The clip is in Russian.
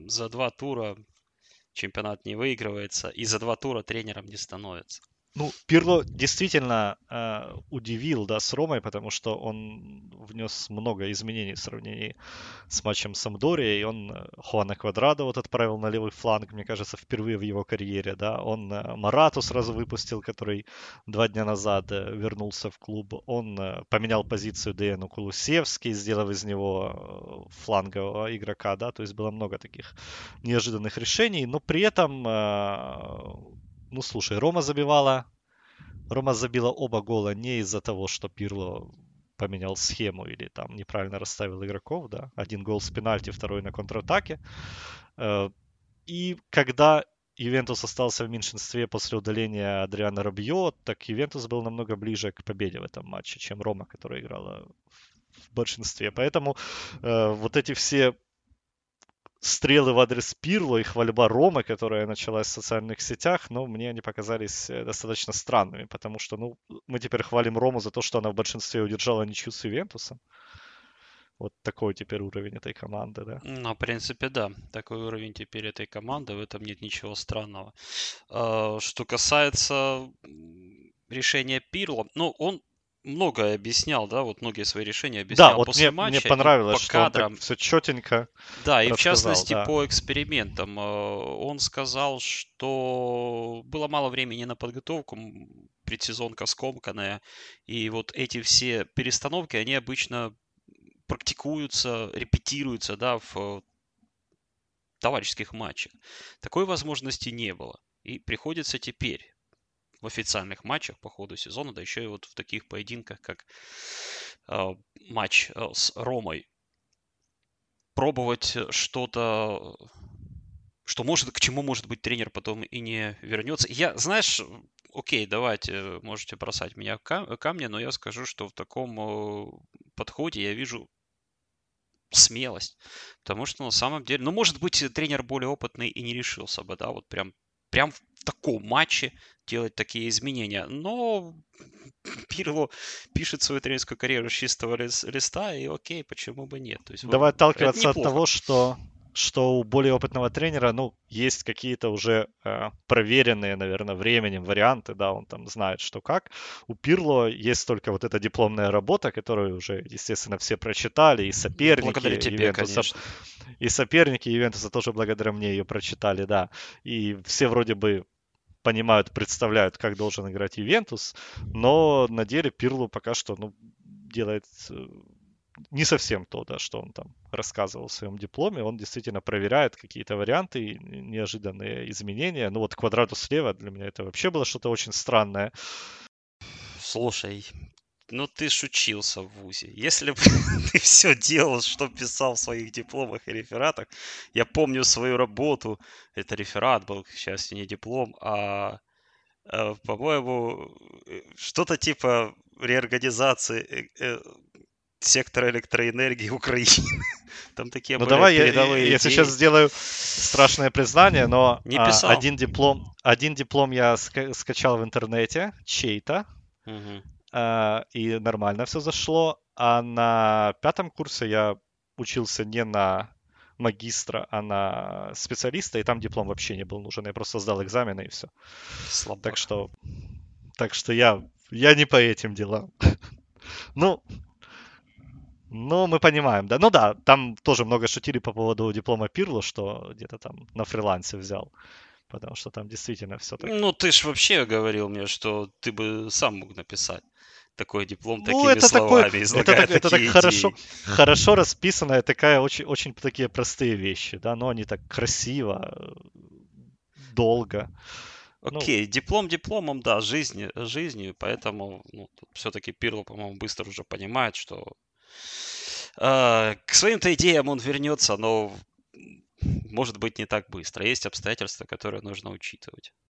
за 2 тура чемпионат не выигрывается, и за 2 тура тренером не становится. Ну, Пирло действительно удивил, да, с Ромой, потому что он внес много изменений в сравнении с матчем Самдория, и он Хуана Квадрадо вот отправил на левый фланг, мне кажется, впервые в его карьере, да, он Марату сразу выпустил, который 2 дня назад вернулся в клуб, он поменял позицию Деяну Кулусевски, сделав из него флангового игрока, да, то есть было много таких неожиданных решений, но при этом ну, слушай, Рома забила оба гола не из-за того, что Пирло поменял схему или там неправильно расставил игроков, да. Один гол с пенальти, второй на контратаке. И когда Ювентус остался в меньшинстве после удаления Адриана Рабьо, так Ювентус был намного ближе к победе в этом матче, чем Рома, которая играла в большинстве. Поэтому вот эти все стрелы в адрес Пирло и хвальба Ромы, которая началась в социальных сетях, но мне они показались достаточно странными, потому что, ну, мы теперь хвалим Рому за то, что она в большинстве удержала ничью с Ювентусом. Вот такой теперь уровень этой команды, да. Ну, в принципе, да. Такой уровень теперь этой команды, в этом нет ничего странного. Что касается решения Пирло, ну, он многое объяснял, да, вот многие свои решения Да, объяснял вот после мне матча и понравилось, по что он так кадрам. все четенько Да, и в рассказал, частности да. по экспериментам. Он сказал, что было мало времени на подготовку, предсезонка скомканная, и вот эти все перестановки, они обычно практикуются, репетируются, да, в товарищеских матчах. Такой возможности не было. И приходится теперь в официальных матчах по ходу сезона, да еще и вот в таких поединках, как матч с Ромой, пробовать что-то, что может, к чему, может быть, тренер потом и не вернется. Я, знаешь, окей, давайте, можете бросать меня камни, но я скажу, что в таком подходе я вижу смелость. Потому что на самом деле, ну, может быть, тренер более опытный и не решился бы, да, вот прям в таком матче делать такие изменения. Но Пирло пишет свою тренерскую карьеру с чистого листа, и окей, почему бы нет. То есть Давай это отталкиваться от неплохо. того, что у более опытного тренера, ну, есть какие-то уже проверенные, наверное, временем варианты, да, он там знает, что как. У Пирло есть только вот эта дипломная работа, которую уже, естественно, все прочитали, и Ну, соперники благодаря тебе, Ювентуса, конечно. и соперники Ювентуса тоже благодаря мне ее прочитали, да. И все вроде бы понимают, представляют, как должен играть Ювентус, но на деле Пирлу пока что, ну, делает не совсем то, да, что он там рассказывал в своем дипломе. Он действительно проверяет какие-то варианты, неожиданные изменения. Ну вот Квадрату слева для меня это вообще было что-то очень странное. Слушай, ну ты ж учился в ВУЗе. Если бы ты все делал, что писал в своих дипломах и рефератах, я помню свою работу, это реферат был, к счастью, не диплом, по-моему, что-то типа реорганизации сектора электроэнергии Украины. Там такие Ну были давай передовые я сейчас идеи. сделаю страшное признание, но Не писал. один диплом я скачал в интернете, чей-то, Мгм. и нормально все зашло. А на 5-м курсе я учился не на магистра, а на специалиста, и там диплом вообще не был нужен. Я просто сдал экзамены и все. Так Слабак. что, так что я не по этим делам. Ну, но мы понимаем, да. Ну да, там тоже много шутили по поводу диплома Пирло, что где-то там на фрилансе взял. Потому что там действительно все так. Ну, ты ж вообще говорил мне, что ты бы сам мог написать такой диплом Ну, такими это такой, словами, излагая это так такие идеи. хорошо расписанная такая очень такие простые вещи, да, но они так красиво, долго. Ну, Окей, диплом дипломом, да, жизнью, поэтому ну, все-таки Пирло, по-моему, быстро уже понимает, что к своим-то идеям он вернется, но может быть не так быстро. Есть обстоятельства, которые нужно учитывать.